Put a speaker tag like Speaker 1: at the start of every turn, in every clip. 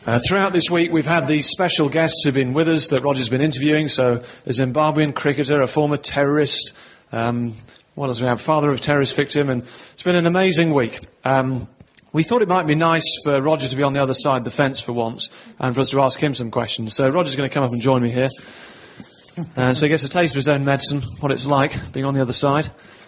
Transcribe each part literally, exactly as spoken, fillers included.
Speaker 1: Uh, throughout this week, we've had these special guests who've been with us that Roger's been interviewing. So, a Zimbabwean cricketer, a former terrorist, um, what else we have? Father of terrorist victim, and it's been an amazing week. Um, we thought it might be nice for Roger to be on the other side of the fence for once, and for us to ask him some questions. So, Roger's going to come up and join me here. Uh, so he gets a taste of his own medicine, what it's like being on the other side.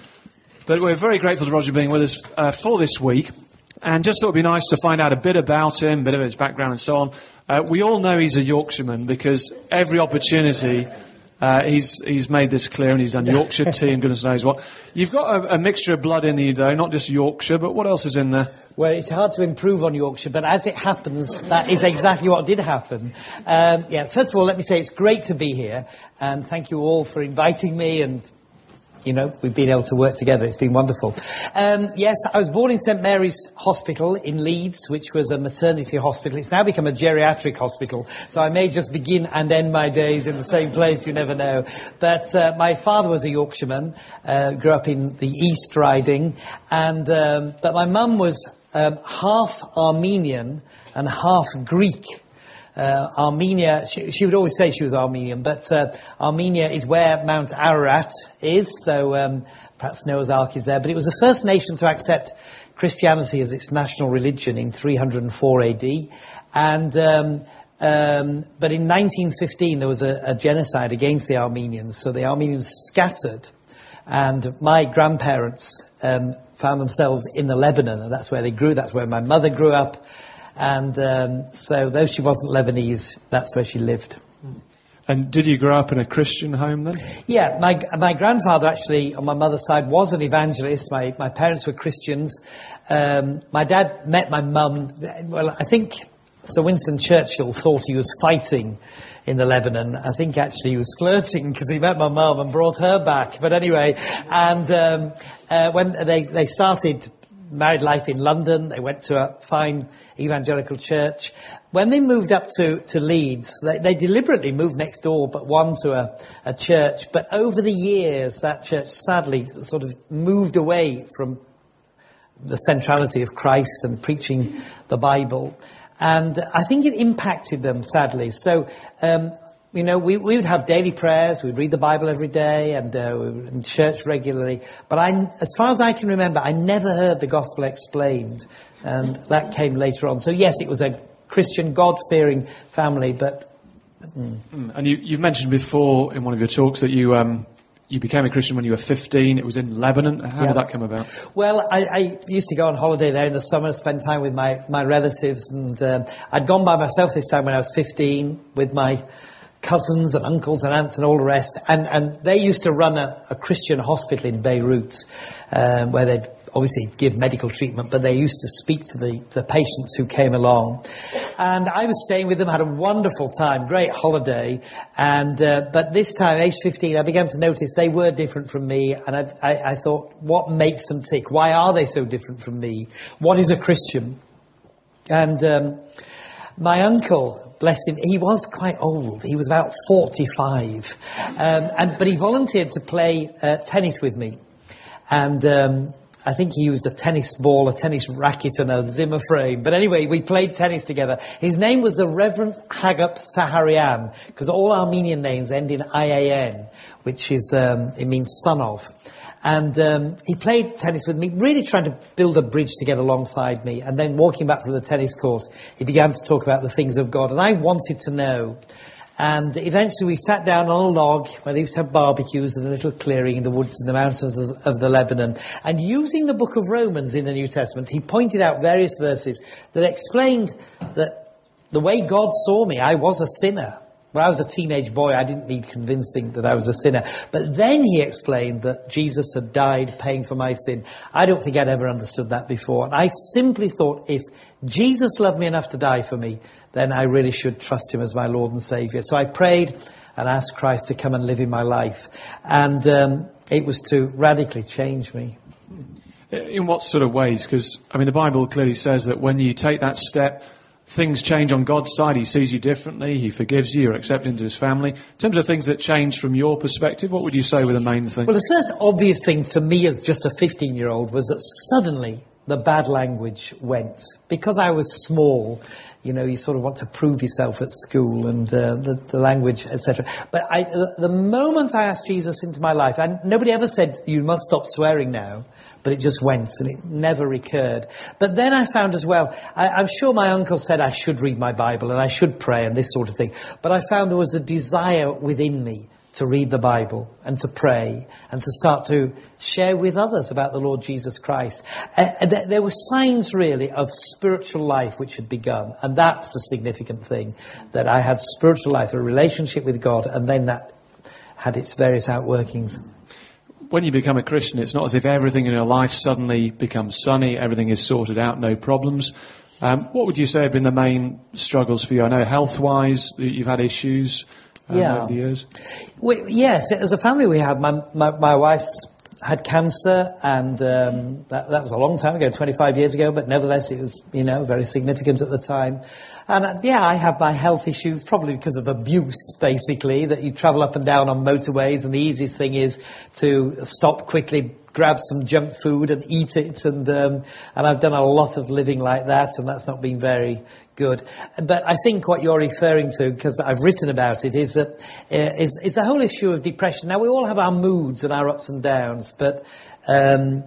Speaker 1: But we're very grateful to Roger being with us uh, for this week. And just thought it would be nice to find out a bit about him, a bit of his background and so on. Uh, we all know he's a Yorkshireman because every opportunity uh, he's he's made this clear, and he's done Yorkshire tea and goodness knows what. You've got a, a mixture of blood in you, though, not just Yorkshire, but what else is in there?
Speaker 2: Well, it's hard to improve on Yorkshire, but as it happens, that is exactly what did happen. Um, yeah, first of all, let me say it's great to be here, and thank you all for inviting me, and you know, we've been able to work together. It's been wonderful. Um, yes, I was born in St Mary's Hospital in Leeds, which was a maternity hospital. It's now become a geriatric hospital, so I may just begin and end my days in the same place. You never know. But uh, my father was a Yorkshireman, uh, grew up in the East Riding, and um, but my mum was um, half Armenian and half Greek. Uh, Armenia, she, she would always say she was Armenian, but uh, Armenia is where Mount Ararat is, so um, perhaps Noah's Ark is there. But it was the first nation to accept Christianity as its national religion in three hundred four A D. And um, um, but in nineteen fifteen there was a, a genocide against the Armenians, so the Armenians scattered, and my grandparents um, found themselves in the Lebanon, and that's where they grew. That's where my mother grew up. And um, so, though she wasn't Lebanese, that's where she lived.
Speaker 1: And did you grow up in a Christian home then?
Speaker 2: Yeah, my my grandfather actually, on my mother's side, was an evangelist. My my parents were Christians. Um, my dad met my mum. Well, I think Sir Winston Churchill thought he was fighting in the Lebanon. I think actually he was flirting because he met my mum and brought her back. But anyway, and um, uh, when they they started married life in London, they went to a fine evangelical church. When they moved up to, to Leeds, they, they deliberately moved next door, but one to a, a church. But over the years, that church sadly sort of moved away from the centrality of Christ and preaching the Bible. And I think it impacted them, sadly. So, um, you know, we, we would have daily prayers, we'd read the Bible every day, and uh, we were in church regularly. But I, as far as I can remember, I never heard the gospel explained, and that came later on. So yes, it was a Christian, God-fearing family, but...
Speaker 1: Mm. And you, you've mentioned before in one of your talks that you um, you became a Christian when you were fifteen. It was in Lebanon. How yeah. did that come about?
Speaker 2: Well, I, I used to go on holiday there in the summer, spend time with my, my relatives, and um, I'd gone by myself this time when I was fifteen with my cousins and uncles and aunts and all the rest, and, and they used to run a, a Christian hospital in Beirut, um, where they'd obviously give medical treatment, but they used to speak to the, the patients who came along. And I was staying with them, had a wonderful time, great holiday, and uh, but this time, age fifteen, I began to notice they were different from me, and I, I, I thought, what makes them tick? Why are they so different from me? What is a Christian? And um, my uncle, bless him, he was quite old. He was about forty-five. Um, and, but he volunteered to play uh, tennis with me. And um, I think he used a tennis ball, a tennis racket and a Zimmer frame. But anyway, we played tennis together. His name was the Reverend Hagop Saharian, because all Armenian names end in I A N, which is, um, it means son of. And um, he played tennis with me, really trying to build a bridge to get alongside me. And then walking back from the tennis court, he began to talk about the things of God. And I wanted to know. And eventually we sat down on a log where they used to have barbecues in a little clearing in the woods in the mountains of the, of the Lebanon. And using the book of Romans in the New Testament, he pointed out various verses that explained that the way God saw me, I was a sinner. When I was a teenage boy, I didn't need convincing that I was a sinner. But then he explained that Jesus had died paying for my sin. I don't think I'd ever understood that before. And I simply thought, if Jesus loved me enough to die for me, then I really should trust him as my Lord and Saviour. So I prayed and asked Christ to come and live in my life. And um, it was to radically change me.
Speaker 1: In what sort of ways? Because, I mean, the Bible clearly says that when you take that step, things change on God's side. He sees you differently. He forgives you. You're accepted into his family. In terms of things that changed from your perspective, what would you say were the main things?
Speaker 2: Well, the first obvious thing to me as just a fifteen-year-old was that suddenly the bad language went. Because I was small, you know, you sort of want to prove yourself at school and uh, the, the language, et cetera. But I, the moment I asked Jesus into my life, and nobody ever said, you must stop swearing now, but it just went and it never recurred. But then I found as well, I, I'm sure my uncle said I should read my Bible and I should pray and this sort of thing. But I found there was a desire within me to read the Bible and to pray and to start to share with others about the Lord Jesus Christ. Uh, th- there were signs really of spiritual life which had begun, and that's a significant thing, that I had spiritual life, a relationship with God, and then that had its various outworkings.
Speaker 1: When you become a Christian, it's not as if everything in your life suddenly becomes sunny, everything is sorted out, no problems. Um, what would you say have been the main struggles for you? I know health-wise you've had issues. Um,
Speaker 2: yeah.
Speaker 1: over the years?
Speaker 2: We, yes, as a family we had, my, my, my wife's had cancer, and um, that, that was a long time ago, twenty-five years ago, but nevertheless it was, you know, very significant at the time. And uh, yeah, I have my health issues, probably because of abuse, basically, that you travel up and down on motorways, and the easiest thing is to stop quickly, grab some junk food and eat it, and um, and I've done a lot of living like that, and that's not been very good. But I think what you're referring to, because I've written about it, is that uh, is, is the whole issue of depression. Now, we all have our moods and our ups and downs, but um,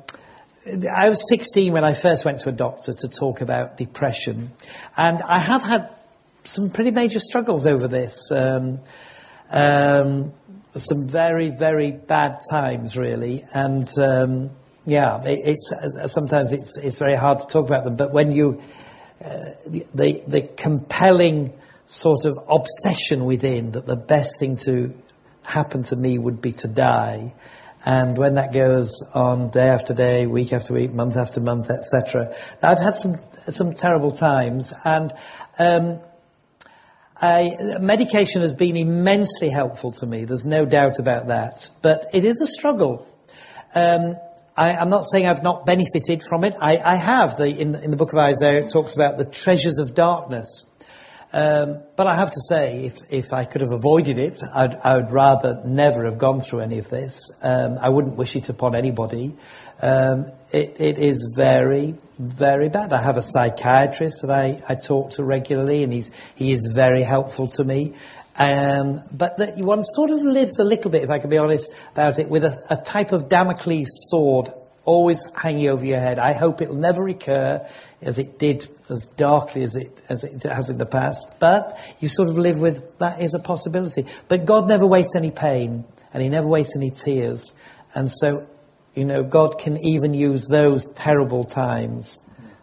Speaker 2: I was sixteen when I first went to a doctor to talk about depression, and I have had some pretty major struggles over this. Um, um, some very, very bad times, really, and um, yeah, it, it's uh, sometimes it's it's very hard to talk about them. But when you uh, the, the the compelling sort of obsession within that the best thing to happen to me would be to die, and when that goes on day after day, week after week, month after month, et cetera, I've had some some terrible times, and. Um, I, medication has been immensely helpful to me. There's no doubt about that. But it is a struggle. Um, I, I'm not saying I've not benefited from it. I, I have. The, in, in the book of Isaiah, it talks about the treasures of darkness. Um, but I have to say, if, if I could have avoided it, I'd, I would rather never have gone through any of this. Um, I wouldn't wish it upon anybody. Um, it, it is very, very bad. I have a psychiatrist that I, I talk to regularly, and he's he is very helpful to me. Um, but that one sort of lives a little bit, if I can be honest about it, with a, a type of Damocles sword always hanging over your head. I hope it'll never recur as it did, as darkly as it as it has in the past. But you sort of live with that is a possibility. But God never wastes any pain, and He never wastes any tears, and so. You know, God can even use those terrible times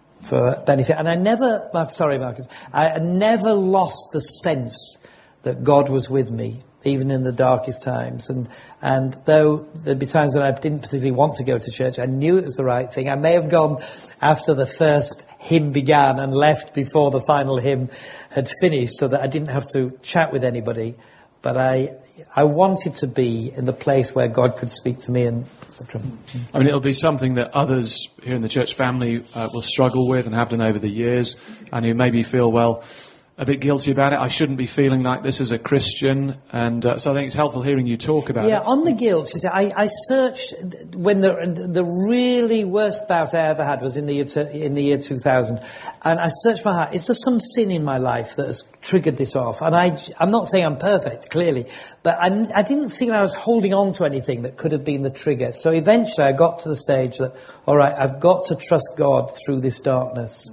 Speaker 2: for benefit. And I never, I'm sorry, Marcus, I never lost the sense that God was with me, even in the darkest times. And and though there'd be times when I didn't particularly want to go to church, I knew it was the right thing. I may have gone after the first hymn began and left before the final hymn had finished, so that I didn't have to chat with anybody. But I I wanted to be in the place where God could speak to me, and et cetera.
Speaker 1: I mean, it'll be something that others here in the church family uh, will struggle with and have done over the years, and who maybe feel, well, a bit guilty about it. I shouldn't be feeling like this as a Christian, and uh, so I think it's helpful hearing you talk about
Speaker 2: yeah,
Speaker 1: it.
Speaker 2: Yeah, on the guilt, you see, I, I searched when the the really worst bout I ever had was in the year to, in the year two thousand, and I searched my heart. Is there some sin in my life that has triggered this off? And I, I'm not saying I'm perfect, clearly, but I, I didn't feel I was holding on to anything that could have been the trigger. So eventually, I got to the stage that, all right, I've got to trust God through this darkness.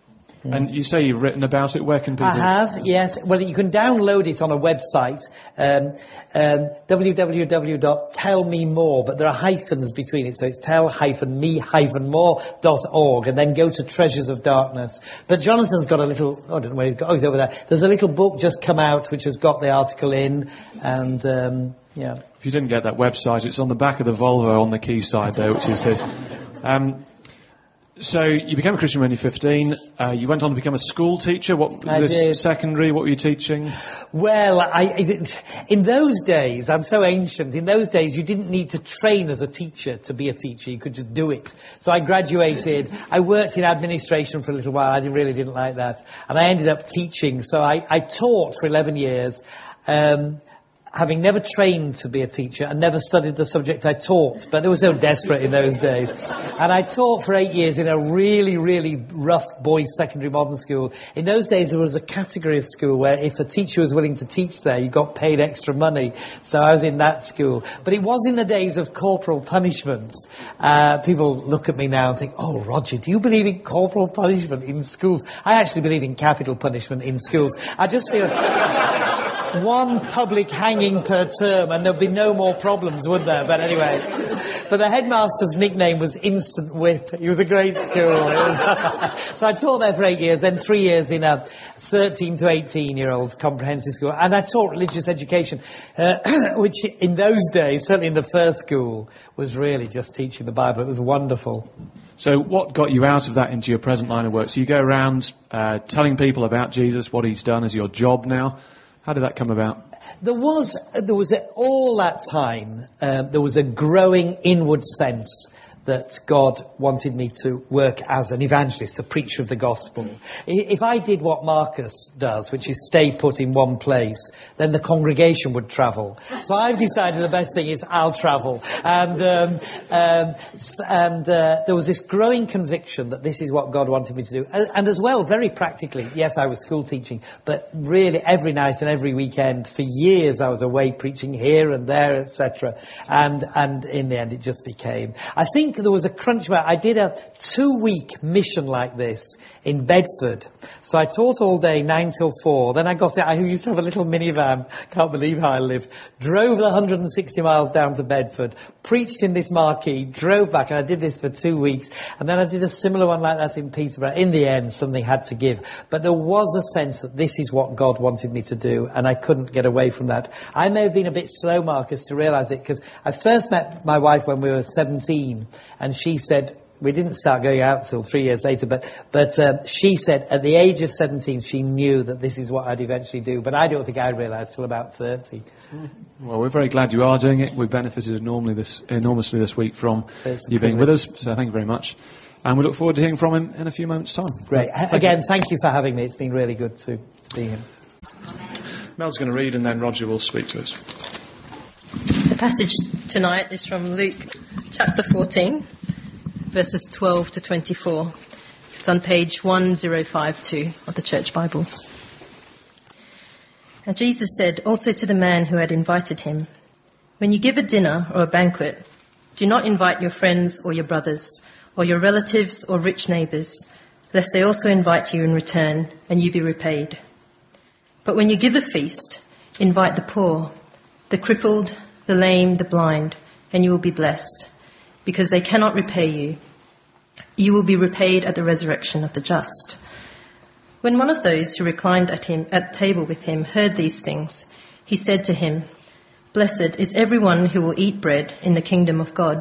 Speaker 1: And you say you've written about it. Where can people...
Speaker 2: I have, yes. Well, you can download it on a website, um, um, w w w dot tell me more, but there are hyphens between it, so it's tell me more dot org, and then go to Treasures of Darkness. But Jonathan's got a little, oh, I don't know where he's got, oh, he's over there. There's a little book just come out which has got the article in, and, um, yeah.
Speaker 1: If you didn't get that website, it's on the back of the Volvo on the key side there, which is it. Um, So you became a Christian when you were fifteen. Uh, you went on to become a school teacher. What
Speaker 2: I
Speaker 1: this
Speaker 2: did.
Speaker 1: Secondary? What were you teaching?
Speaker 2: Well, I, in those days, I'm so ancient. In those days, you didn't need to train as a teacher to be a teacher. You could just do it. So I graduated. I worked in administration for a little while. I really didn't like that, and I ended up teaching. So I, I taught for eleven years. Um, having never trained to be a teacher and never studied the subject I taught, but they were so desperate in those days. And I taught for eight years in a really, really rough boys' secondary modern school. In those days, there was a category of school where if a teacher was willing to teach there, you got paid extra money. So I was in that school. But it was in the days of corporal punishments. Uh, people look at me now and think, oh, Roger, do you believe in corporal punishment in schools? I actually believe in capital punishment in schools. I just feel... one public hanging per term and there'd be no more problems, would there? But anyway, but the headmaster's nickname was Instant Whip. He was a great school. It was so I taught there for eight years, then three years in a thirteen to eighteen year olds comprehensive school, and I taught religious education, uh, which in those days, certainly in the first school, was really just teaching the Bible. It was wonderful.
Speaker 1: So what got you out of that into your present line of work? So you go around uh, telling people about Jesus, what he's done as your job now. How did that come about?
Speaker 2: There was, there was a, all that time, um, there was a growing inward sense that God wanted me to work as an evangelist, a preacher of the gospel. If I did what Marcus does, which is stay put in one place, then the congregation would travel. So I've decided the best thing is I'll travel. And, um, um, and uh, there was this growing conviction that this is what God wanted me to do. And, and as well, very practically, yes, I was school teaching, but really every night and every weekend for years I was away preaching here and there, et cetera. And, and in the end it just became, I think there was a crunch where I did a two-week mission like this in Bedford. So I taught all day, nine till four. Then I got it. I used to have a little minivan. Can't believe how I live. Drove one hundred sixty miles down to Bedford, preached in this marquee, drove back, and I did this for two weeks. And then I did a similar one like that in Peterborough. In the end, something had to give. But there was a sense that this is what God wanted me to do, and I couldn't get away from that. I may have been a bit slow, Marcus, to realise it, because I first met my wife when we were seventeen. And she said, we didn't start going out till three years later, but but um, she said at the age of seventeen she knew that this is what I'd eventually do. But I don't think I realised till about thirty.
Speaker 1: Well, we're very glad you are doing it. We've benefited enormously this, enormously this week from
Speaker 2: It's
Speaker 1: you being with us. So thank you very much. And we look forward to hearing from him in a few moments' time.
Speaker 2: Great.
Speaker 1: Thank
Speaker 2: Again,
Speaker 1: you.
Speaker 2: thank you for having me. It's been really good to, to be here.
Speaker 1: Mel's going to read and then Roger will speak to us.
Speaker 3: The passage tonight is from Luke chapter fourteen, verses twelve to twenty-four. It's on page one thousand fifty-two of the Church Bibles. And Jesus said also to the man who had invited him, "When you give a dinner or a banquet, do not invite your friends or your brothers or your relatives or rich neighbours, lest they also invite you in return and you be repaid. But when you give a feast, invite the poor, the crippled, the lame, the blind, and you will be blessed, because they cannot repay you. You will be repaid at the resurrection of the just." When one of those who reclined at him at table with him heard these things, he said to him, "Blessed is everyone who will eat bread in the kingdom of God."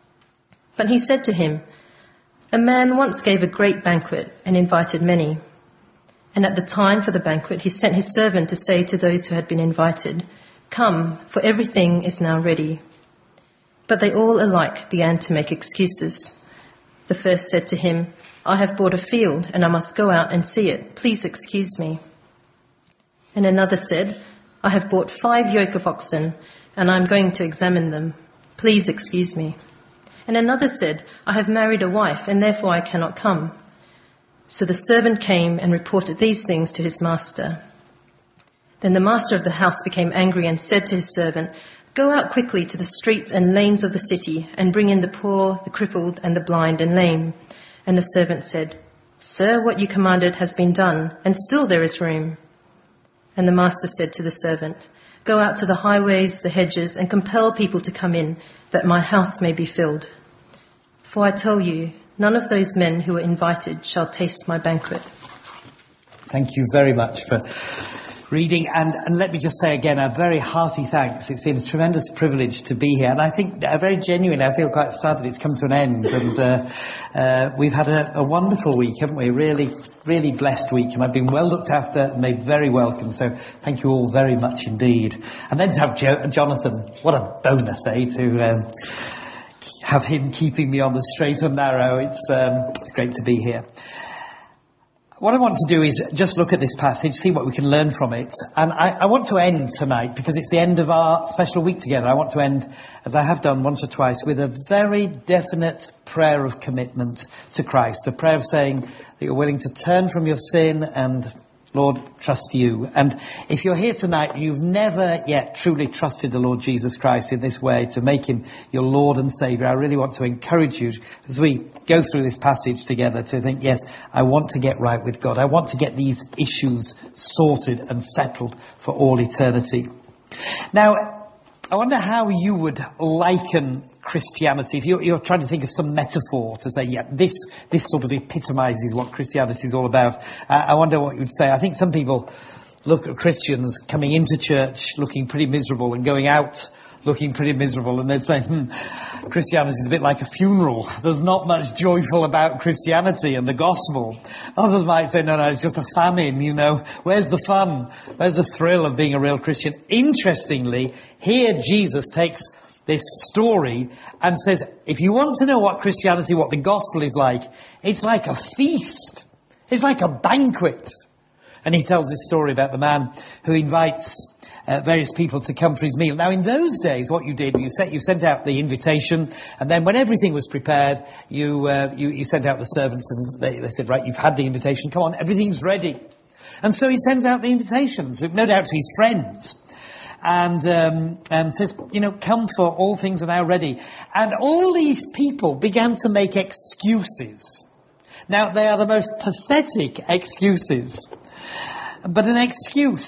Speaker 3: But he said to him, "A man once gave a great banquet and invited many. And at the time for the banquet, he sent his servant to say to those who had been invited, 'Come, for everything is now ready.' But they all alike began to make excuses. The first said to him, 'I have bought a field and I must go out and see it. Please excuse me.' And another said, 'I have bought five yoke of oxen and I am going to examine them. Please excuse me.' And another said, 'I have married a wife and therefore I cannot come.' So the servant came and reported these things to his master. Then the master of the house became angry and said to his servant, 'Go out quickly to the streets and lanes of the city and bring in the poor, the crippled and the blind and lame.' And the servant said, 'Sir, what you commanded has been done, and still there is room.' And the master said to the servant, 'Go out to the highways, the hedges, and compel people to come in, that my house may be filled. For I tell you, none of those men who were invited shall taste my banquet.'"
Speaker 2: Thank you very much for reading, and, and let me just say again a very hearty thanks. It's been a tremendous privilege to be here, and I think uh, very genuine. I feel quite sad that it's come to an end, and uh, uh, we've had a, a wonderful week, haven't we? Really, really blessed week, and I've been well looked after and made very welcome, so thank you all very much indeed. And then to have jo- Jonathan, what a bonus, eh, to um, have him keeping me on the straight and narrow. It's, um, it's great to be here. what I want to do is just look at this passage, see what we can learn from it. And I, I want to end tonight, because it's the end of our special week together. I want to end, as I have done once or twice, with a very definite prayer of commitment to Christ. A prayer of saying that you're willing to turn from your sin and, Lord, trust you. And if you're here tonight, you've never yet truly trusted the Lord Jesus Christ in this way, to make him your Lord and Saviour, I really want to encourage you, as we go through this passage together, to think, yes, I want to get right with God. I want to get these issues sorted and settled for all eternity. Now, I wonder how you would liken Christianity. If you're, you're trying to think of some metaphor to say, yeah, this this sort of epitomizes what Christianity is all about, uh, I wonder what you would say. I think some people look at Christians coming into church looking pretty miserable and going out looking pretty miserable, and they're saying, hmm, Christianity is a bit like a funeral. There's not much joyful about Christianity and the gospel. Others might say, no, no, it's just a famine, you know. Where's the fun? Where's the thrill of being a real Christian? Interestingly, here Jesus takes this story and says, if you want to know what Christianity, what the gospel is like, it's like a feast. It's like a banquet. And he tells this story about the man who invites Uh, various people to come for his meal. Now, in those days, what you did, you sent, you sent out the invitation, and then when everything was prepared, you uh, you, you sent out the servants, and they, they said, right, you've had the invitation, come on, everything's ready. And so he sends out the invitations, no doubt to his friends, and um, and says, you know, come, for all things are now ready. And all these people began to make excuses. Now, they are the most pathetic excuses, but an excuse.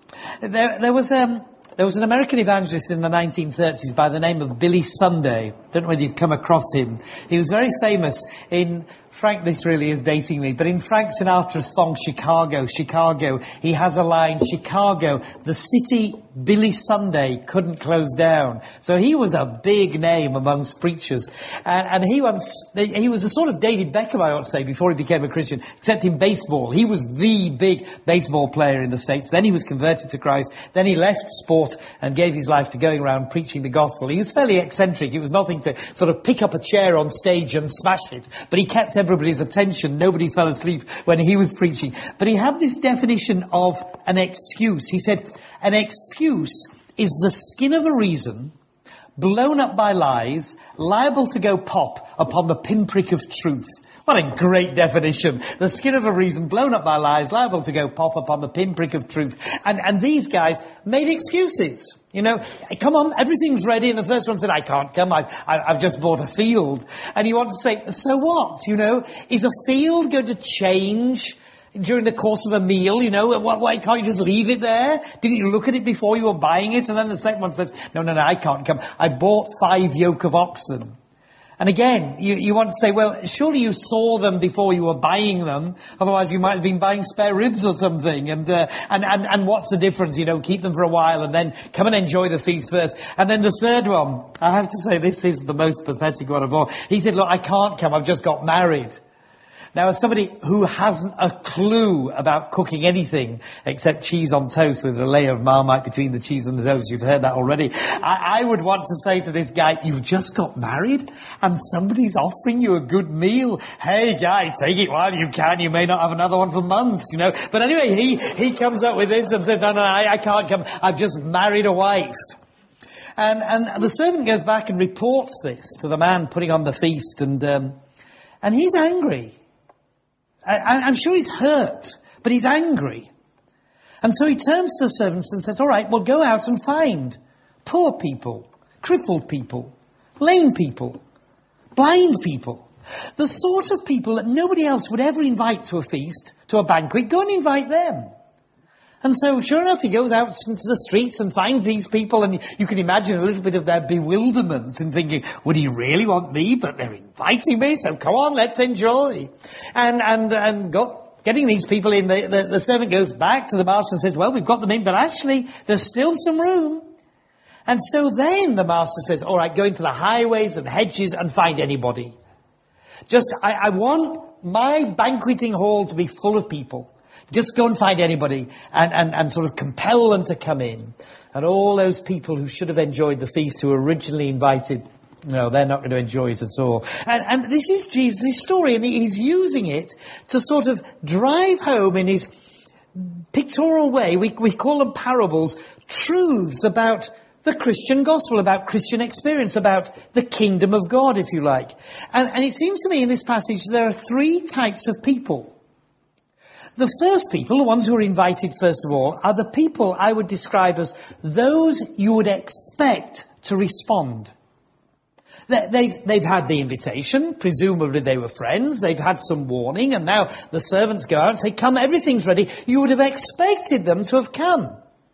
Speaker 2: There, there was um, there was an American evangelist in the nineteen thirties by the name of Billy Sunday. Don't know whether you've come across him. He was very famous in, Frank, this really is dating me, but in Frank Sinatra's song Chicago, Chicago, he has a line, Chicago, the city Billy Sunday couldn't close down. So he was a big name amongst preachers. And, and he once, he was a sort of David Beckham, I ought to say, before he became a Christian, except in baseball. He was the big baseball player in the States. Then he was converted to Christ. Then he left sport and gave his life to going around preaching the gospel. He was fairly eccentric. It was nothing to sort of pick up a chair on stage and smash it. But he kept everybody's attention. Nobody fell asleep when he was preaching. But he had this definition of an excuse. He said, an excuse is the skin of a reason blown up by lies, liable to go pop upon the pinprick of truth. What a great definition. The skin of a reason blown up by lies, liable to go pop upon the pinprick of truth. And, and these guys made excuses. You know, come on, everything's ready. And the first one said, I can't come. I've, I've just bought a field. And you want to say, so what? You know, is a field going to change during the course of a meal? You know, why, why can't you just leave it there? Didn't you look at it before you were buying it? And then the second one says, no, no, no, I can't come. I bought five yoke of oxen. And again, you, you want to say, well, surely you saw them before you were buying them. Otherwise, you might have been buying spare ribs or something. And, uh, and, and, and what's the difference? You know, keep them for a while and then come and enjoy the feast first. And then the third one, I have to say, this is the most pathetic one of all. He said, look, I can't come. I've just got married. Now, as somebody who hasn't a clue about cooking anything except cheese on toast with a layer of Marmite between the cheese and the toast, you've heard that already, I, I would want to say to this guy, you've just got married and somebody's offering you a good meal. Hey, guy, take it while you can. You may not have another one for months, you know. But anyway, he, he comes up with this and says, no, no, I, I can't come. I've just married a wife. And, and the servant goes back and reports this to the man putting on the feast, and, um, and he's angry. I, I'm sure he's hurt, but he's angry. And so he turns to the servants and says, all right, well, go out and find poor people, crippled people, lame people, blind people, the sort of people that nobody else would ever invite to a feast, to a banquet. Go and invite them. And so, sure enough, he goes out into the streets and finds these people, and you can imagine a little bit of their bewilderment in thinking, would he really want me? But they're inviting me, so come on, let's enjoy. And and and got, getting these people in, the, the, the servant goes back to the master and says, well, we've got them in, but actually, there's still some room. And so then the master says, all right, go into the highways and hedges and find anybody. Just, I, I want my banqueting hall to be full of people. Just go and find anybody and, and, and sort of compel them to come in. And all those people who should have enjoyed the feast, who were originally invited, No, they're not going to enjoy it at all. And, and this is Jesus' story, and he's using it to sort of drive home in his pictorial way. We, we call them parables, truths about the Christian gospel, about Christian experience, about the kingdom of God, if you like. And, and it seems to me in this passage there are three types of people. The first people, the ones who are invited first of all, are the people I would describe as those you would expect to respond. They've, they've had the invitation, presumably they were friends, they've had some warning, and now the servants go out and say, come, everything's ready. You would have expected them to have come.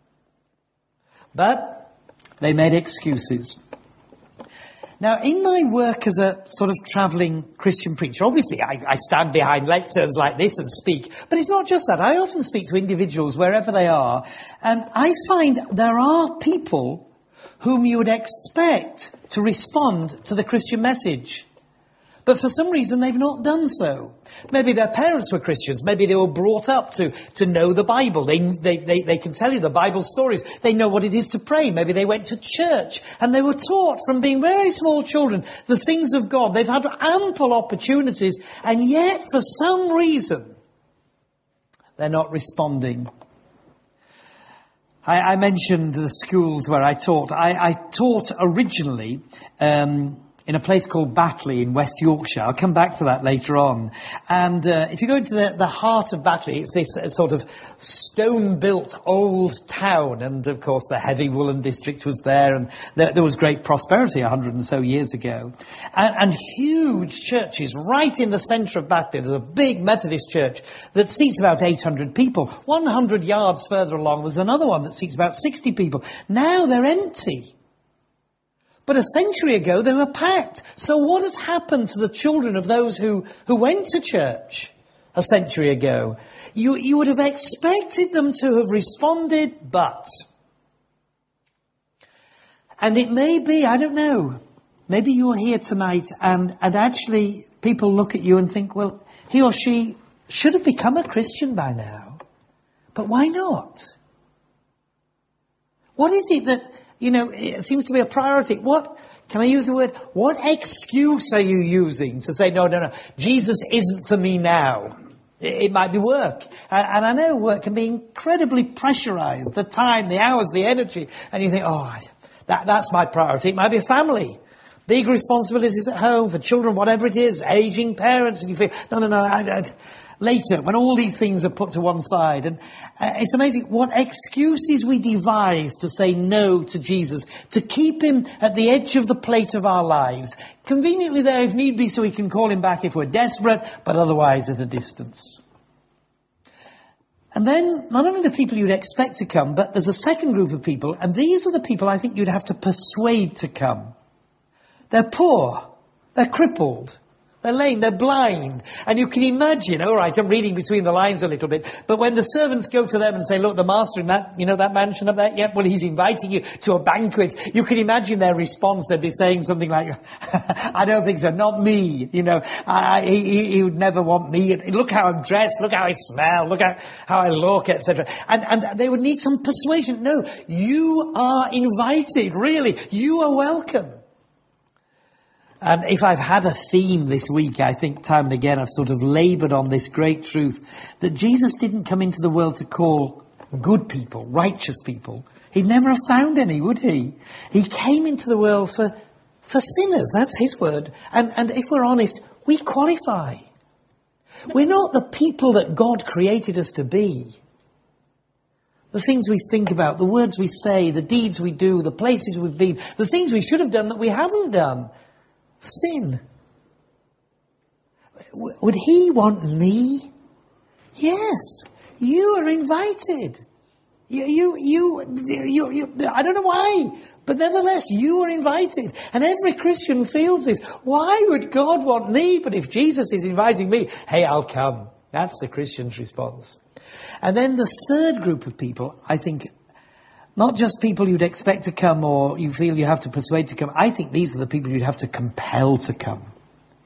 Speaker 2: But they made excuses. Now, in my work as a sort of travelling Christian preacher, obviously I, I stand behind lecterns like this and speak, but it's not just that. I often speak to individuals wherever they are, and I find there are people whom you would expect to respond to the Christian message. But for some reason they've not done so. Maybe their parents were Christians. Maybe they were brought up to, to know the Bible. They, they, they, they can tell you the Bible stories. They know what it is to pray. Maybe they went to church and they were taught from being very small children the things of God. They've had ample opportunities, and yet for some reason they're not responding. I, I mentioned the schools where I taught. I, I taught originally um, in a place called Batley in West Yorkshire. I'll come back to that later on. And uh, if you go into the, the heart of Batley, it's this uh, sort of stone-built old town. And, of course, the heavy woolen district was there. And there, there was great prosperity a hundred and so years ago. And, and huge churches right in the centre of Batley. There's a big Methodist church that seats about eight hundred people. one hundred yards further along, there's another one that seats about sixty people. Now they're empty. But a century ago, they were packed. So what has happened to the children of those who, who went to church a century ago? You, you would have expected them to have responded, but... And it may be, I don't know, maybe you're here tonight and, and actually people look at you and think, well, he or she should have become a Christian by now. But why not? What is it that... You know, it seems to be a priority. What, can I use the word, what excuse are you using to say, no, no, no, Jesus isn't for me now? It, it might be work. And, and I know work can be incredibly pressurized. The time, the hours, the energy. And you think, oh, that, that's my priority. It might be a family. Big responsibilities at home for children, whatever it is, aging parents. And you think, no, no, no, I, I, later, when all these things are put to one side. And uh, it's amazing what excuses we devise to say no to Jesus, to keep him at the edge of the plate of our lives. Conveniently there if need be, so we can call him back if we're desperate, but otherwise at a distance. And then, not only the people you'd expect to come, but there's a second group of people, and these are the people I think you'd have to persuade to come. They're poor, they're crippled, they're lame, they're blind. And you can imagine, all right, I'm reading between the lines a little bit, but when the servants go to them and say, look, the master in that, you know, that mansion up there, yep, well, he's inviting you to a banquet. You can imagine their response. They'd be saying something like, I don't think so, not me, you know, I, he, he would never want me. Look how I'm dressed, look how I smell, look how, how I look, et cetera. And, and they would need some persuasion. No, you are invited, really. You are welcome. And if I've had a theme this week, I think time and again I've sort of laboured on this great truth that Jesus didn't come into the world to call good people, righteous people. He'd never have found any, would he? He came into the world for, for sinners, that's his word. And, and if we're honest, we qualify. We're not the people that God created us to be. The things we think about, the words we say, the deeds we do, the places we've been, the things we should have done that we haven't done. Sin. Would he want me? Yes. You are invited. You, you, you, you, you, I don't know why, but nevertheless, you are invited. And every Christian feels this. Why would God want me? But if Jesus is inviting me, hey, I'll come. That's the Christian's response. And then the third group of people, I think, not just people you'd expect to come or you feel you have to persuade to come. I think these are the people you'd have to compel to come.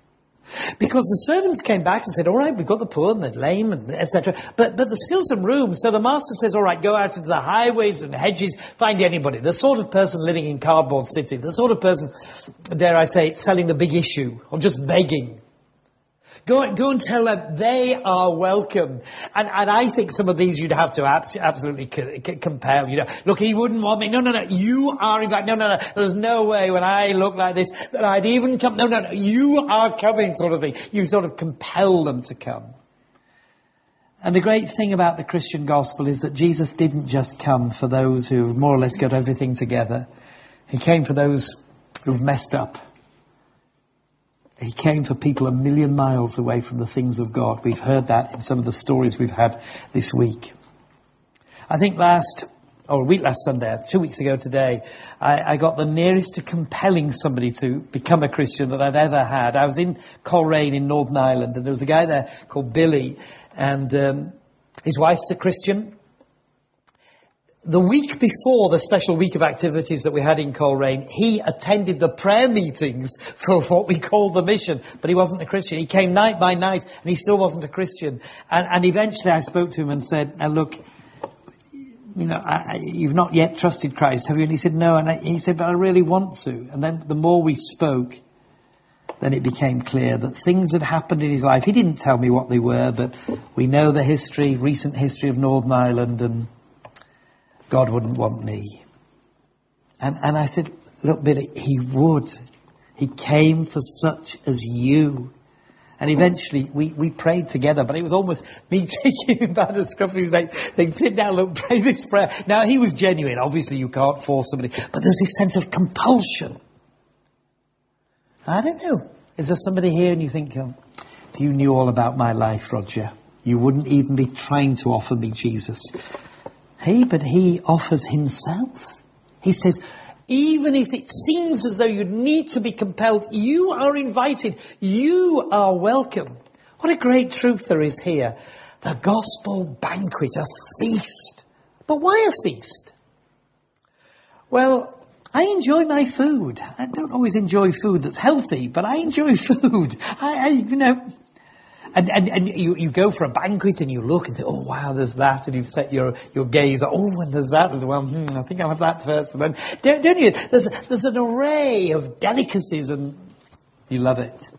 Speaker 2: Because the servants came back and said, all right, we've got the poor and the lame, and et cetera. But, but there's still some room. So the master says, all right, go out into the highways and hedges, find anybody. The sort of person living in Cardboard City, the sort of person, dare I say, selling the big issue, or just begging. Go, go and tell them they are welcome. And, and I think some of these you'd have to abs- absolutely c- c- compel. You know, look, he wouldn't want me. No, no, no. You are invited. No, no, no. There's no way when I look like this that I'd even come. No, no, no. You are coming, sort of thing. You sort of compel them to come. And the great thing about the Christian gospel is that Jesus didn't just come for those who more or less got everything together. He came for those who've messed up. He came for people a million miles away from the things of God. We've heard that in some of the stories we've had this week. I think last, or a week last Sunday, two weeks ago today, I, I got the nearest to compelling somebody to become a Christian that I've ever had. I was in Coleraine in Northern Ireland, and there was a guy there called Billy, and um, his wife's a Christian. The week before the special week of activities that we had in Coleraine, he attended the prayer meetings for what we call the mission, but he wasn't a Christian. He came night by night, and he still wasn't a Christian. And, and eventually I spoke to him and said, now look, you know, I, I, you've not yet trusted Christ, have you? And he said, no. And I, he said, but I really want to. And then the more we spoke, then it became clear that things had happened in his life. He didn't tell me what they were, but we know the history, recent history of Northern Ireland, and God wouldn't want me. And and I said, look, Billy, he would. He came for such as you. And eventually we, we prayed together, but it was almost me taking him by the scruff of his neck, saying, sit down, look, pray this prayer. Now, he was genuine. Obviously, you can't force somebody. But there's this sense of compulsion. I don't know. Is there somebody here and you think, oh, if you knew all about my life, Roger, you wouldn't even be trying to offer me Jesus. Hey, but he offers himself. He says, even if it seems as though you need to be compelled, you are invited. You are welcome. What a great truth there is here. The gospel banquet, a feast. But why a feast? Well, I enjoy my food. I don't always enjoy food that's healthy, but I enjoy food. I, I you know... And, and, and you, you go for a banquet and you look and think, oh, wow, there's that. And you've set your, your gaze, oh, and there's that as well. Hmm, I think I'll have that first. And then, don't, don't you? There's, there's an array of delicacies and you love it.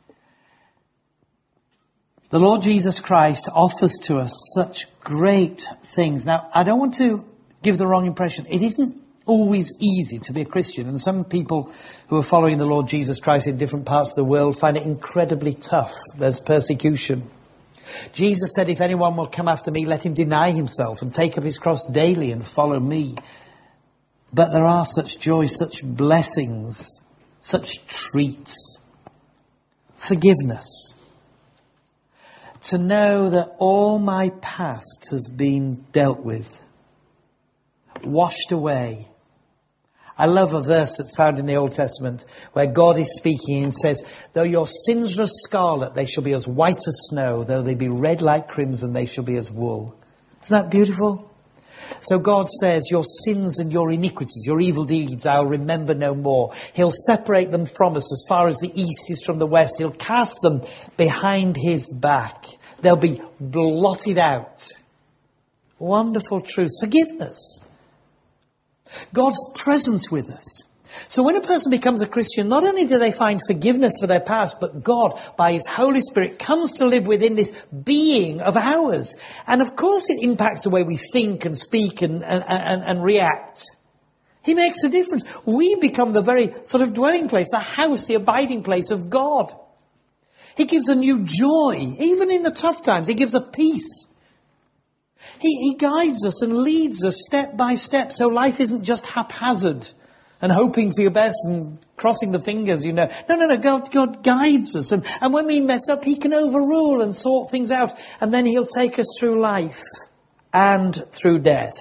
Speaker 2: The Lord Jesus Christ offers to us such great things. Now, I don't want to give the wrong impression. It isn't always easy to be a Christian, and some people who are following the Lord Jesus Christ in different parts of the world find it incredibly tough. There's persecution. Jesus said, if anyone will come after me, let him deny himself and take up his cross daily and follow me. But there are such joy, such blessings, such treats. Forgiveness. To know that all my past has been dealt with, washed away. I love a verse that's found in the Old Testament where God is speaking and says, though your sins are as scarlet, they shall be as white as snow. Though they be red like crimson, they shall be as wool. Isn't that beautiful? So God says, your sins and your iniquities, your evil deeds, I'll remember no more. He'll separate them from us as far as the east is from the west. He'll cast them behind his back. They'll be blotted out. Wonderful truths. Forgiveness. God's presence with us. So when a person becomes a Christian, not only do they find forgiveness for their past, but God, by his Holy Spirit, comes to live within this being of ours. And of course it impacts the way we think and speak and, and, and, and react. He makes a difference. We become the very sort of dwelling place, the house, the abiding place of God. He gives a new joy, even in the tough times. He gives a peace. He, he guides us and leads us step by step, so life isn't just haphazard and hoping for your best and crossing the fingers, you know. No, no, no, God, God guides us. And, and when we mess up, he can overrule and sort things out. And then he'll take us through life and through death.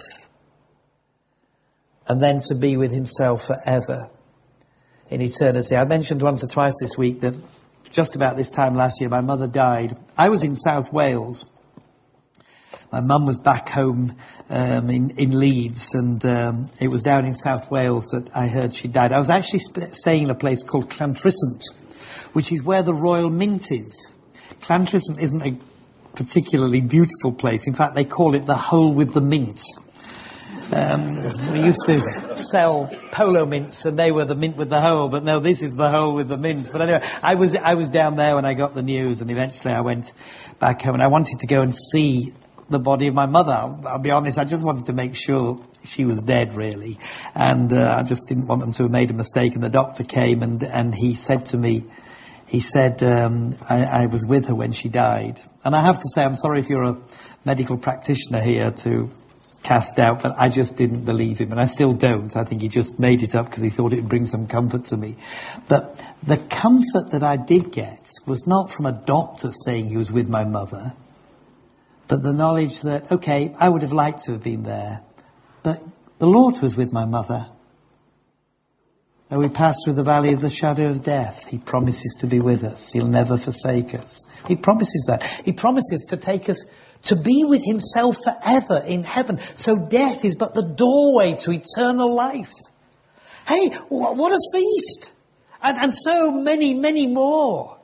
Speaker 2: And then to be with himself forever in eternity. I mentioned once or twice this week that just about this time last year, my mother died. I was in South Wales. My mum was back home um, in, in Leeds, and um, it was down in South Wales that I heard she died. I was actually sp- staying in a place called Llantrisant, which is where the Royal Mint is. Llantrism isn't a particularly beautiful place. In fact, they call it the hole with the mint. Um, we used to sell polo mints, and they were the mint with the hole, but no, this is the hole with the mint. But anyway, I was I was down there when I got the news, and eventually I went back home, and I wanted to go and see the body of my mother. I'll, I'll be honest, I just wanted to make sure she was dead, really, and uh, I just didn't want them to have made a mistake. And the doctor came, and and he said to me, he said, um, I, I was with her when she died. And I have to say, I'm sorry if you're a medical practitioner here to cast doubt, but I just didn't believe him, and I still don't. I think he just made it up because he thought it would bring some comfort to me. But the comfort that I did get was not from a doctor saying he was with my mother, but the knowledge that, okay, I would have liked to have been there, but the Lord was with my mother. Though we pass through the valley of the shadow of death, he promises to be with us. He'll never forsake us. He promises that. He promises to take us to be with himself forever in heaven. So death is but the doorway to eternal life. Hey, what a feast! And, and so many, many more.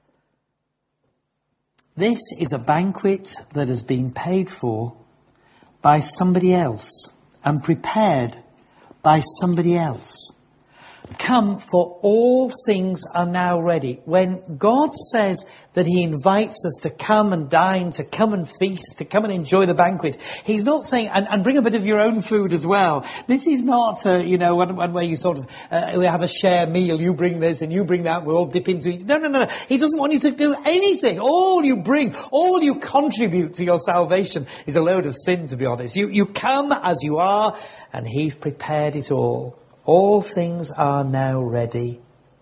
Speaker 2: This is a banquet that has been paid for by somebody else and prepared by somebody else. Come, for all things are now ready. When God says that he invites us to come and dine, to come and feast, to come and enjoy the banquet, he's not saying, and, and bring a bit of your own food as well. This is not, uh, you know, one, one where you sort of, uh, we have a share meal, you bring this and you bring that, we all dip into it. No, no, no, no. He doesn't want you to do anything. All you bring, all you contribute to your salvation is a load of sin, to be honest. You, you come as you are, and he's prepared it all. All things are now ready.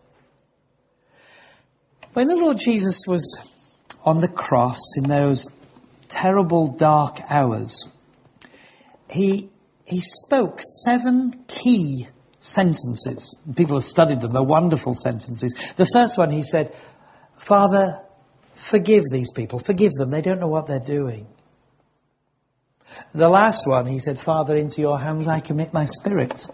Speaker 2: When the Lord Jesus was on the cross in those terrible dark hours, he, he spoke seven key sentences. People have studied them. They're wonderful sentences. The first one, he said, Father, forgive these people. Forgive them. They don't know what they're doing. The last one, he said, Father, into your hands I commit my spirit.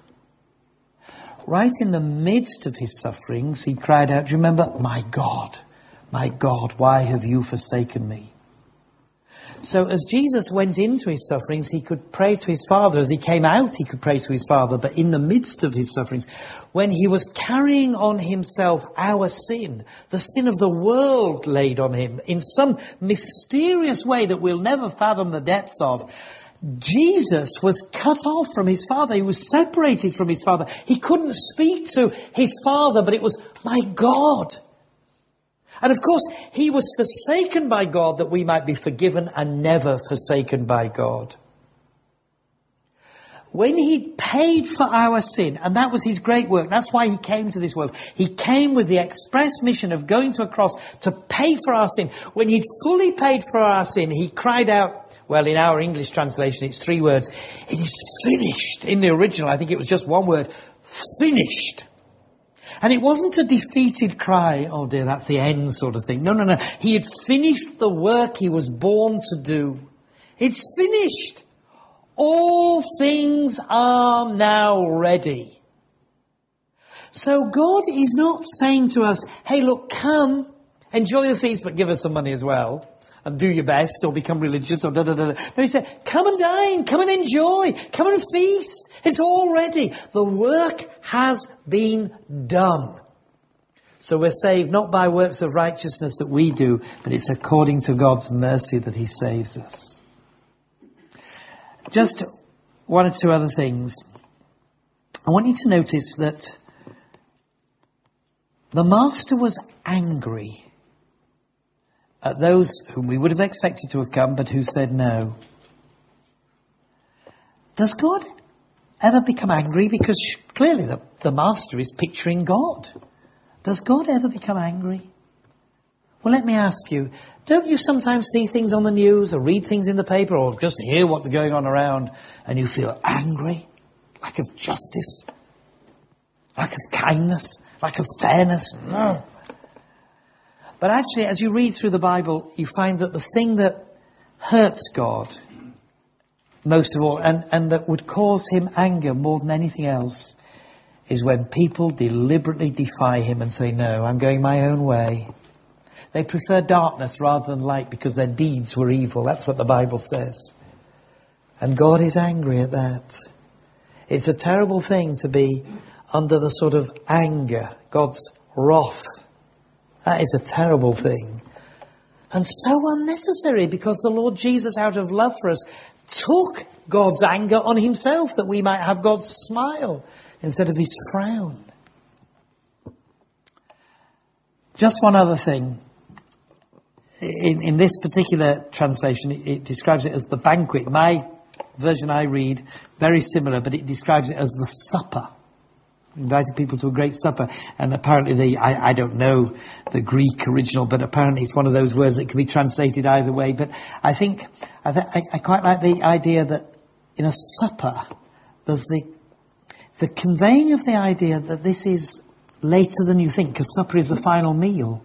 Speaker 2: Right in the midst of his sufferings, he cried out, do you remember? My God, my God, why have you forsaken me? So as Jesus went into his sufferings, he could pray to his Father. As he came out, he could pray to his Father. But in the midst of his sufferings, when he was carrying on himself our sin, the sin of the world laid on him in some mysterious way that we'll never fathom the depths of, Jesus was cut off from his Father. He was separated from his Father. He couldn't speak to his Father, but it was, my God. And of course, he was forsaken by God that we might be forgiven and never forsaken by God. When he paid for our sin, and that was his great work, that's why he came to this world. He came with the express mission of going to a cross to pay for our sin. When he'd fully paid for our sin, he cried out, well, in our English translation, it's three words. It is finished. In the original, I think it was just one word. Finished. And it wasn't a defeated cry, oh dear, that's the end sort of thing. No, no, no. He had finished the work he was born to do. It's finished. All things are now ready. So God is not saying to us, hey, look, come, enjoy the feast, but give us some money as well. And do your best, or become religious, or da da da. No, he said, come and dine, come and enjoy, come and feast. It's all ready. The work has been done. So we're saved not by works of righteousness that we do, but it's according to God's mercy that he saves us. Just one or two other things. I want you to notice that the master was angry at those whom we would have expected to have come, but who said no. Does God ever become angry? Because clearly the, the master is picturing God. Does God ever become angry? Well, let me ask you, don't you sometimes see things on the news or read things in the paper or just hear what's going on around and you feel angry? Lack of justice? Lack of kindness? Lack of fairness? No. But actually, as you read through the Bible, you find that the thing that hurts God most of all, and, and that would cause him anger more than anything else, is when people deliberately defy him and say, no, I'm going my own way. They prefer darkness rather than light because their deeds were evil. That's what the Bible says. And God is angry at that. It's a terrible thing to be under the sort of anger, God's wrath. That is a terrible thing. And so unnecessary, because the Lord Jesus, out of love for us, took God's anger on himself that we might have God's smile instead of his frown. Just one other thing. In, in this particular translation, it, it describes it as the banquet. My version I read, very similar, but it describes it as the supper. Invited people to a great supper. And apparently, the I, I don't know the Greek original, but apparently it's one of those words that can be translated either way. But I think, I, th- I, I quite like the idea that in a supper, there's the, it's the conveying of the idea that this is later than you think, because supper is the final meal.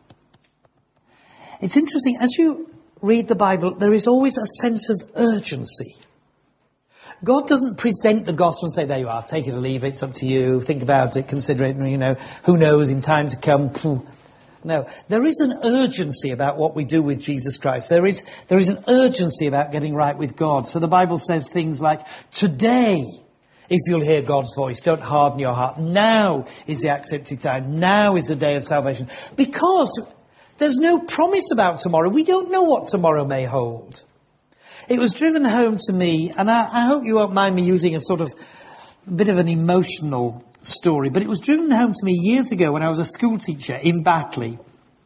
Speaker 2: It's interesting, as you read the Bible, there is always a sense of urgency. God doesn't present the gospel and say, there you are, take it or leave it, it's up to you, think about it, consider it, you know, who knows, in time to come. No, there is an urgency about what we do with Jesus Christ. There is, there is an urgency about getting right with God. So the Bible says things like, today, if you'll hear God's voice, don't harden your heart. Now is the accepted time. Now is the day of salvation. Because there's no promise about tomorrow. We don't know what tomorrow may hold. It was driven home to me, and I, I hope you won't mind me using a sort of a bit of an emotional story, but it was driven home to me years ago when I was a school teacher in Batley.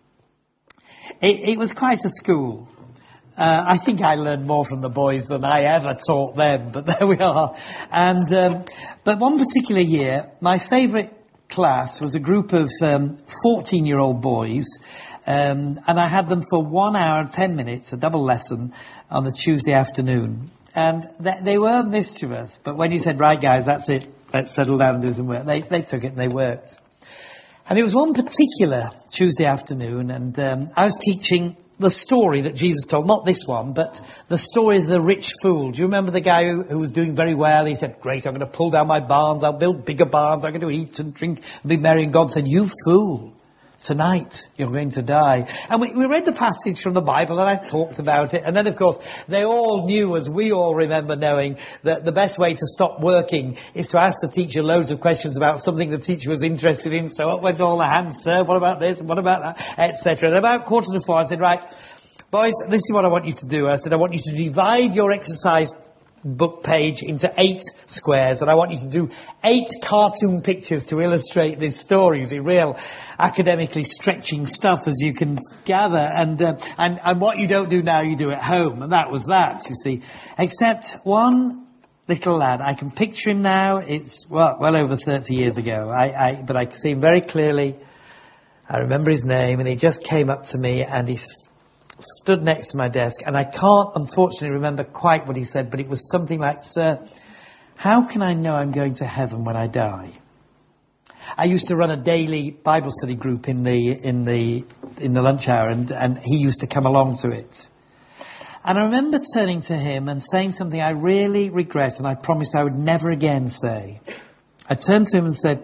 Speaker 2: It, it was quite a school. Uh, I think I learned more from the boys than I ever taught them, but there we are. And um, but one particular year, my favourite class was a group of um, fourteen-year-old boys, um, and I had them for one hour and ten minutes, a double lesson, on the Tuesday afternoon. And th- they were mischievous, but when you said, right guys, that's it, let's settle down and do some work, they, they took it and they worked. And it was one particular Tuesday afternoon, and um, I was teaching the story that Jesus told, not this one, but the story of the rich fool. Do you remember the guy who, who was doing very well? He said, great, I'm going to pull down my barns, I'll build bigger barns, I'm going to eat and drink and be merry. And God said, you fool. Tonight, you're going to die. And we, we read the passage from the Bible and I talked about it. And then, of course, they all knew, as we all remember knowing, that the best way to stop working is to ask the teacher loads of questions about something the teacher was interested in. So up went all the hands, sir, what about this and what about that, et cetera. And about quarter to four, I said, right, boys, this is what I want you to do. I said, I want you to divide your exercise book page into eight squares, and I want you to do eight cartoon pictures to illustrate this story. You see, real academically stretching stuff, as you can gather, and uh, and and what you don't do now, you do at home, and that was that. You see, except one little lad, I can picture him now. It's well, well over thirty years ago. I, I but I can see him very clearly. I remember his name, and he just came up to me, and he stood next to my desk, and I can't unfortunately remember quite what he said, but it was something like, sir, how can I know I'm going to heaven when I die? I used to run a daily Bible study group in the in the in the lunch hour, and, and he used to come along to it. And I remember turning to him and saying something I really regret, and I promised I would never again say. I turned to him and said,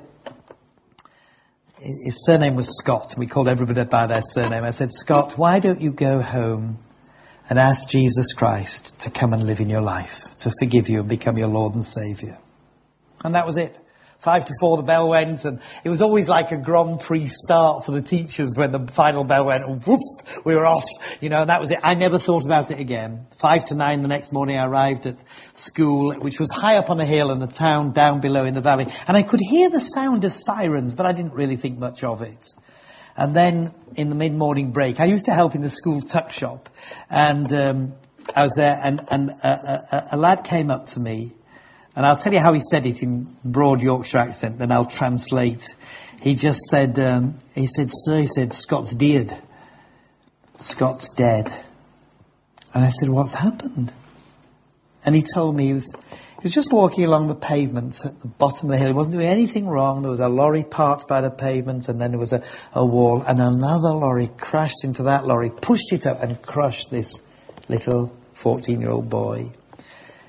Speaker 2: his surname was Scott, and we called everybody by their surname. I said, Scott, why don't you go home and ask Jesus Christ to come and live in your life, to forgive you and become your Lord and Saviour? And that was it. Five to four, the bell went, and it was always like a Grand Prix start for the teachers when the final bell went, and whoop, we were off, you know, and that was it. I never thought about it again. Five to nine the next morning, I arrived at school, which was high up on a hill, and the town down below in the valley, and I could hear the sound of sirens, but I didn't really think much of it. And then in the mid-morning break, I used to help in the school tuck shop, and um, I was there, and, and a, a, a lad came up to me. And I'll tell you how he said it in broad Yorkshire accent, then I'll translate. He just said, um, he said, sir, he said, Scott's dead. Scott's dead. And I said, what's happened? And he told me he was, he was just walking along the pavement at the bottom of the hill. He wasn't doing anything wrong. There was a lorry parked by the pavement, and then there was a, a wall, and another lorry crashed into that lorry, pushed it up and crushed this little fourteen-year-old boy.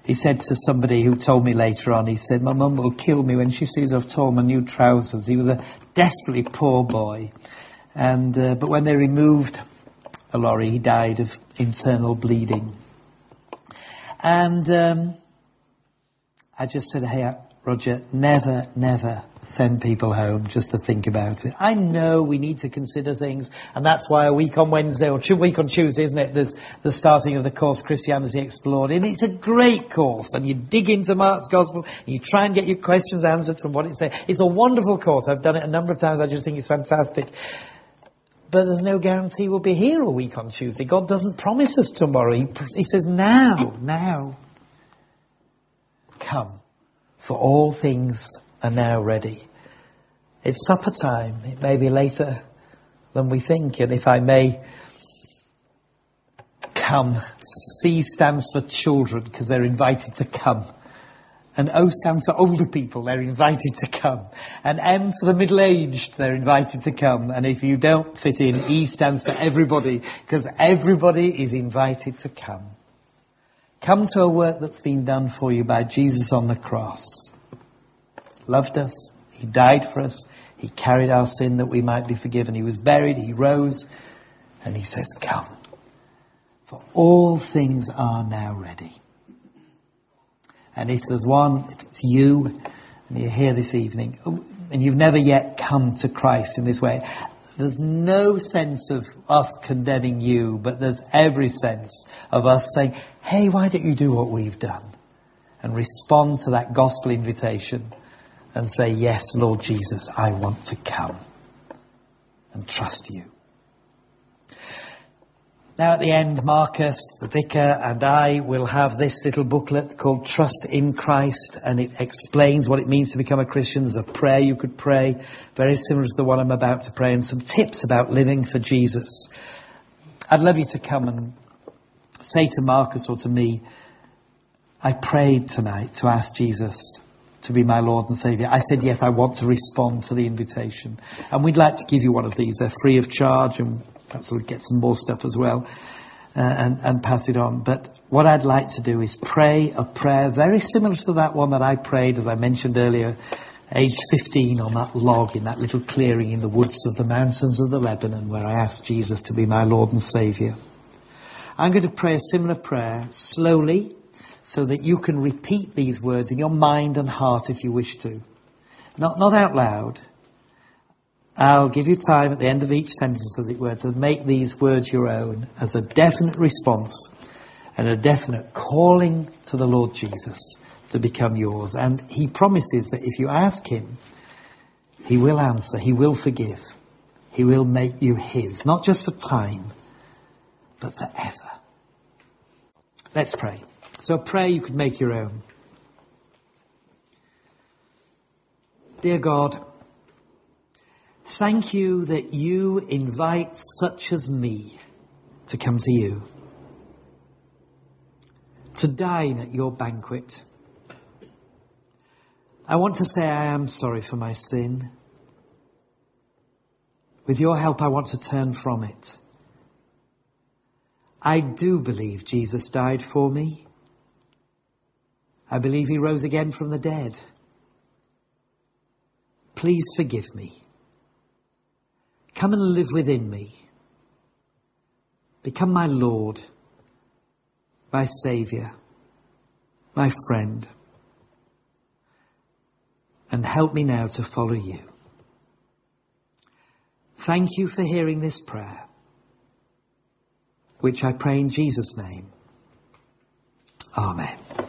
Speaker 2: He said to somebody who told me later on, he said, my mum will kill me when she sees I've torn my new trousers. He was a desperately poor boy. And uh, but when they removed a lorry, he died of internal bleeding. And um, I just said, hey, Roger, never, never send people home just to think about it. I know we need to consider things, and that's why a week on Wednesday, or a week on Tuesday, isn't it, there's the starting of the course Christianity Explored. And it's a great course, and you dig into Mark's Gospel, and you try and get your questions answered from what it says. It's a wonderful course. I've done it a number of times. I just think it's fantastic. But there's no guarantee we'll be here a week on Tuesday. God doesn't promise us tomorrow. He, he says, now, now, come, for all things are now ready. It's supper time. It may be later than we think. And if I may, come. C stands for children, because they're invited to come. And O stands for older people. They're invited to come. And M for the middle-aged. They're invited to come. And if you don't fit in, E stands for everybody, because everybody is invited to come. Come to a work that's been done for you by Jesus on the cross. Loved us. He died for us. He carried our sin that we might be forgiven. He was buried. He rose. And he says, come. For all things are now ready. And if there's one, if it's you, and you're here this evening, and you've never yet come to Christ in this way, there's no sense of us condemning you, but there's every sense of us saying, hey, why don't you do what we've done? And respond to that gospel invitation and say, yes, Lord Jesus, I want to come and trust you. Now at the end, Marcus, the vicar, and I will have this little booklet called Trust in Christ, and it explains what it means to become a Christian. There's a prayer you could pray, very similar to the one I'm about to pray, and some tips about living for Jesus. I'd love you to come and say to Marcus or to me, I prayed tonight to ask Jesus to be my Lord and Saviour. I said, yes, I want to respond to the invitation. And we'd like to give you one of these. They're free of charge, and perhaps we'll get some more stuff as well uh, and, and pass it on. But what I'd like to do is pray a prayer very similar to that one that I prayed, as I mentioned earlier, aged fifteen, on that log in that little clearing in the woods of the mountains of the Lebanon, where I asked Jesus to be my Lord and Saviour. I'm going to pray a similar prayer slowly, so that you can repeat these words in your mind and heart if you wish to. Not, not out loud. I'll give you time at the end of each sentence, as it were, to make these words your own as a definite response and a definite calling to the Lord Jesus to become yours. And he promises that if you ask him, he will answer, he will forgive, he will make you his, not just for time, but forever. Let's pray. So a prayer you could make your own. Dear God, thank you that you invite such as me to come to you, to dine at your banquet. I want to say I am sorry for my sin. With your help, I want to turn from it. I do believe Jesus died for me. I believe he rose again from the dead. Please forgive me. Come and live within me. Become my Lord, my Saviour, my friend. And help me now to follow you. Thank you for hearing this prayer, which I pray in Jesus' name. Amen.